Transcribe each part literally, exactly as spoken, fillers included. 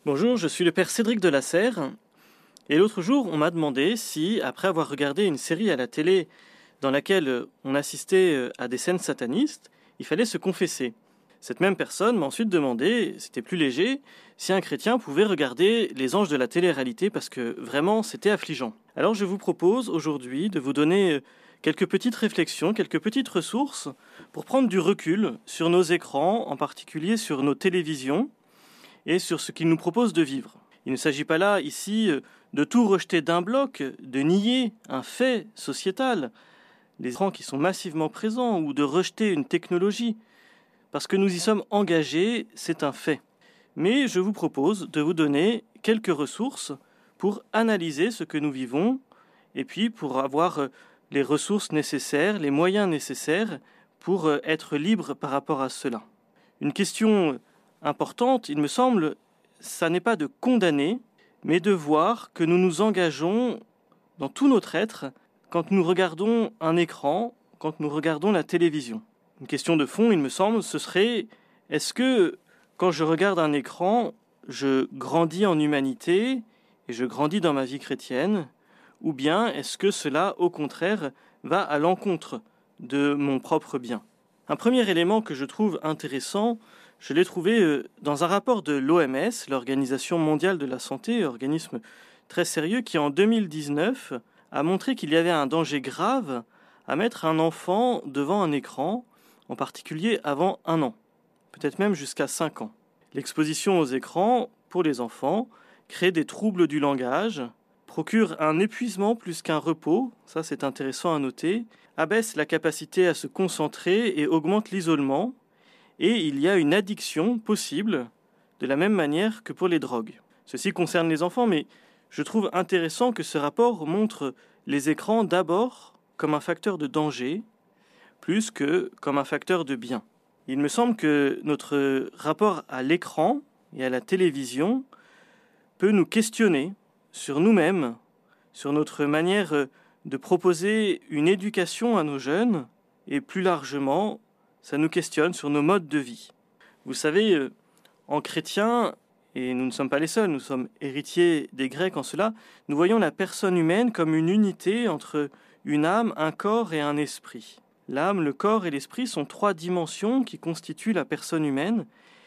Bonjour, je suis le père Cédric de la Serre, et l'autre jour on m'a demandé si, après avoir regardé une série à la télé dans laquelle on assistait à des scènes satanistes, il fallait se confesser. Cette même personne m'a ensuite demandé, c'était plus léger, si un chrétien pouvait regarder les anges de la télé-réalité parce que vraiment c'était affligeant. Alors je vous propose aujourd'hui de vous donner quelques petites réflexions, quelques petites ressources pour prendre du recul sur nos écrans, en particulier sur nos télévisions, et sur ce qu'ils nous proposent de vivre. Il ne s'agit pas là, ici, de tout rejeter d'un bloc, de nier un fait sociétal, les écrans qui sont massivement présents, ou de rejeter une technologie. Parce que nous y sommes engagés, c'est un fait. Mais je vous propose de vous donner quelques ressources pour analyser ce que nous vivons, et puis pour avoir les ressources nécessaires, les moyens nécessaires pour être libre par rapport à cela. Une question importante, il me semble, ça n'est pas de condamner, mais de voir que nous nous engageons dans tout notre être quand nous regardons un écran, quand nous regardons la télévision. Une question de fond, il me semble, ce serait, est-ce que quand je regarde un écran, je grandis en humanité et je grandis dans ma vie chrétienne, ou bien est-ce que cela, au contraire, va à l'encontre de mon propre bien ? Un premier élément que je trouve intéressant, je l'ai trouvé dans un rapport de l'O M S, l'Organisation mondiale de la santé, organisme très sérieux, qui en deux mille dix-neuf a montré qu'il y avait un danger grave à mettre un enfant devant un écran, en particulier avant un an, peut-être même jusqu'à cinq ans. L'exposition aux écrans, pour les enfants, crée des troubles du langage, procure un épuisement plus qu'un repos, ça c'est intéressant à noter, abaisse la capacité à se concentrer et augmente l'isolement, et il y a une addiction possible de la même manière que pour les drogues. Ceci concerne les enfants, mais je trouve intéressant que ce rapport montre les écrans d'abord comme un facteur de danger, plus que comme un facteur de bien. Il me semble que notre rapport à l'écran et à la télévision peut nous questionner sur nous-mêmes, sur notre manière de proposer une éducation à nos jeunes, et plus largement, ça nous questionne sur nos modes de vie. Vous savez, en chrétien, et nous ne sommes pas les seuls, nous sommes héritiers des Grecs en cela, nous voyons la personne humaine comme une unité entre une âme, un corps et un esprit. L'âme, le corps et l'esprit sont trois dimensions qui constituent la personne humaine,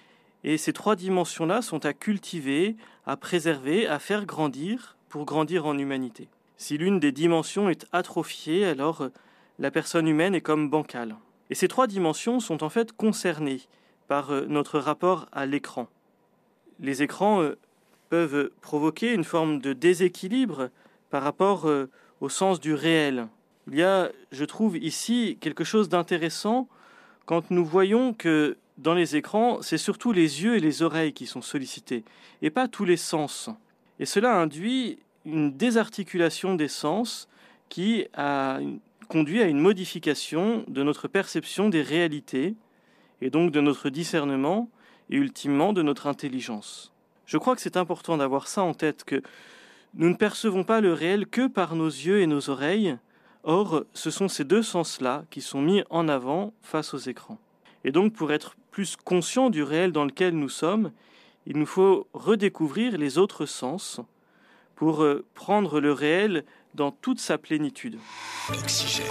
et ces trois dimensions-là sont à cultiver, à préserver, à faire grandir pour grandir en humanité. Si l'une des dimensions est atrophiée, alors la personne humaine est comme bancale. Et ces trois dimensions sont en fait concernées par notre rapport à l'écran. Les écrans peuvent provoquer une forme de déséquilibre par rapport au sens du réel. Il y a, je trouve, ici quelque chose d'intéressant quand nous voyons que dans les écrans, c'est surtout les yeux et les oreilles qui sont sollicités, et pas tous les sens. Et cela induit une désarticulation des sens qui a conduit à une modification de notre perception des réalités, et donc de notre discernement, et ultimement de notre intelligence. Je crois que c'est important d'avoir ça en tête, que nous ne percevons pas le réel que par nos yeux et nos oreilles. Or, ce sont ces deux sens-là qui sont mis en avant face aux écrans. Et donc, pour être plus conscient du réel dans lequel nous sommes, il nous faut redécouvrir les autres sens pour prendre le réel dans toute sa plénitude. Oxygène.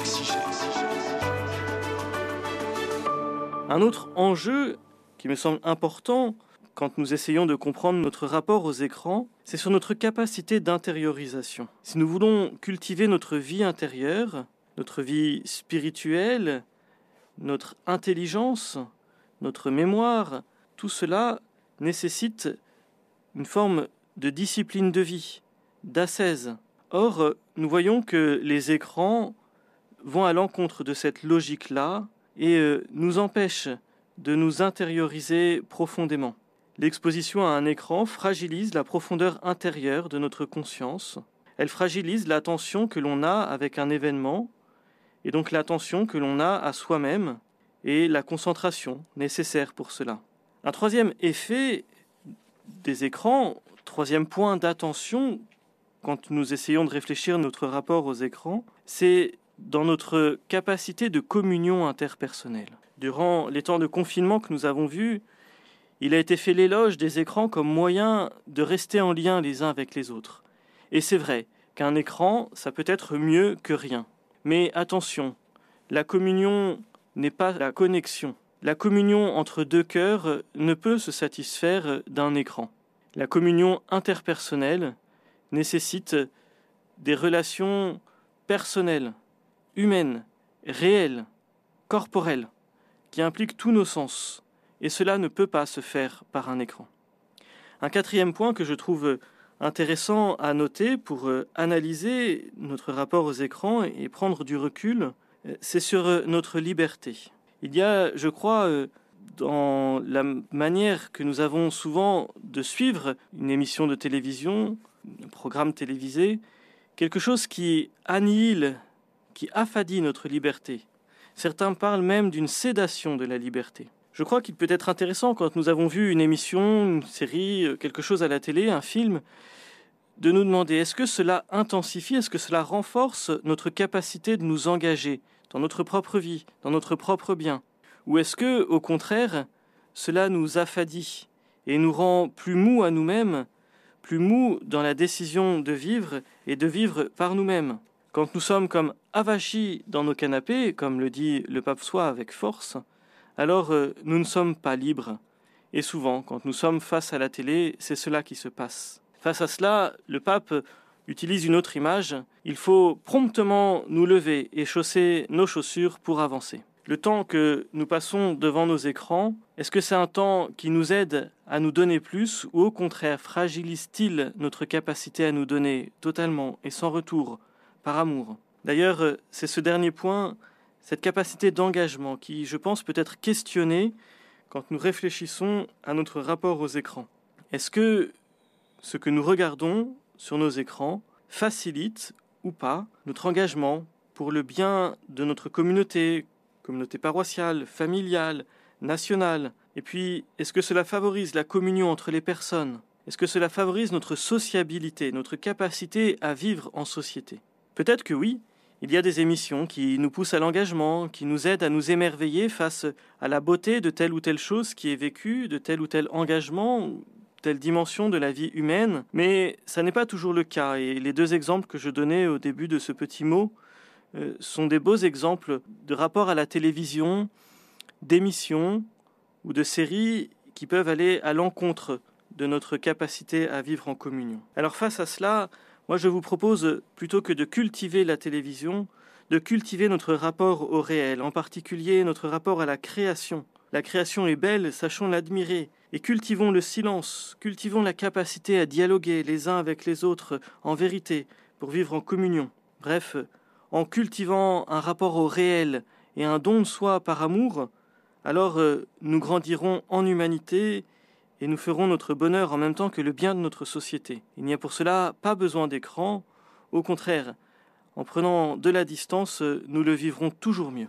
Un autre enjeu qui me semble important quand nous essayons de comprendre notre rapport aux écrans, c'est sur notre capacité d'intériorisation. Si nous voulons cultiver notre vie intérieure, notre vie spirituelle, notre intelligence, notre mémoire, tout cela nécessite une forme de discipline de vie, d'ascèse. Or, nous voyons que les écrans vont à l'encontre de cette logique-là et nous empêchent de nous intérioriser profondément. L'exposition à un écran fragilise la profondeur intérieure de notre conscience. Elle fragilise l'attention que l'on a avec un événement, et donc l'attention que l'on a à soi-même, et la concentration nécessaire pour cela. Un troisième effet des écrans, troisième point d'attention, quand nous essayons de réfléchir notre rapport aux écrans, c'est dans notre capacité de communion interpersonnelle. Durant les temps de confinement que nous avons vus, Il a été fait l'éloge des écrans comme moyen de rester en lien les uns avec les autres. Et c'est vrai qu'un écran, ça peut être mieux que rien. Mais attention, la communion n'est pas la connexion. La communion entre deux cœurs ne peut se satisfaire d'un écran. La communion interpersonnelle nécessite des relations personnelles, humaines, réelles, corporelles, qui impliquent tous nos sens. Et cela ne peut pas se faire par un écran. Un quatrième point que je trouve intéressant à noter pour analyser notre rapport aux écrans et prendre du recul, c'est sur notre liberté. Il y a, je crois, dans la manière que nous avons souvent de suivre une émission de télévision, un programme télévisé, quelque chose qui annihile, qui affadit notre liberté. Certains parlent même d'une sédation de la liberté. Je crois qu'il peut être intéressant, quand nous avons vu une émission, une série, quelque chose à la télé, un film, de nous demander, est-ce que cela intensifie, est-ce que cela renforce notre capacité de nous engager dans notre propre vie, dans notre propre bien? Ou est-ce que, au contraire, cela nous affadit et nous rend plus mous à nous-mêmes, plus mous dans la décision de vivre et de vivre par nous-mêmes? Quand nous sommes comme avachis dans nos canapés, comme le dit le pape Soie avec force, alors euh, nous ne sommes pas libres. Et souvent, quand nous sommes face à la télé, c'est cela qui se passe. Face à cela, le pape utilise une autre image. Il faut promptement nous lever et chausser nos chaussures pour avancer. Le temps que nous passons devant nos écrans, est-ce que c'est un temps qui nous aide à nous donner plus ou au contraire fragilise-t-il notre capacité à nous donner totalement et sans retour, par amour? D'ailleurs, c'est ce dernier point, cette capacité d'engagement qui, je pense, peut être questionnée quand nous réfléchissons à notre rapport aux écrans. Est-ce que ce que nous regardons sur nos écrans facilite ou pas notre engagement pour le bien de notre communauté, communauté paroissiale, familiale, nationale? Et puis, est-ce que cela favorise la communion entre les personnes? Est-ce que cela favorise notre sociabilité, notre capacité à vivre en société? Peut-être que oui. Il y a des émissions qui nous poussent à l'engagement, qui nous aident à nous émerveiller face à la beauté de telle ou telle chose qui est vécue, de tel ou tel engagement, telle dimension de la vie humaine. Mais ça n'est pas toujours le cas. Et les deux exemples que je donnais au début de ce petit mot euh, sont des beaux exemples de rapport à la télévision, d'émissions ou de séries qui peuvent aller à l'encontre de notre capacité à vivre en communion. Alors face à cela, moi, je vous propose, plutôt que de cultiver la télévision, de cultiver notre rapport au réel, en particulier notre rapport à la création. La création est belle, sachons l'admirer, et cultivons le silence, cultivons la capacité à dialoguer les uns avec les autres en vérité, pour vivre en communion. Bref, en cultivant un rapport au réel et un don de soi par amour, alors euh, nous grandirons en humanité et nous ferons notre bonheur en même temps que le bien de notre société. Il n'y a pour cela pas besoin d'écran. Au contraire, en prenant de la distance, nous le vivrons toujours mieux.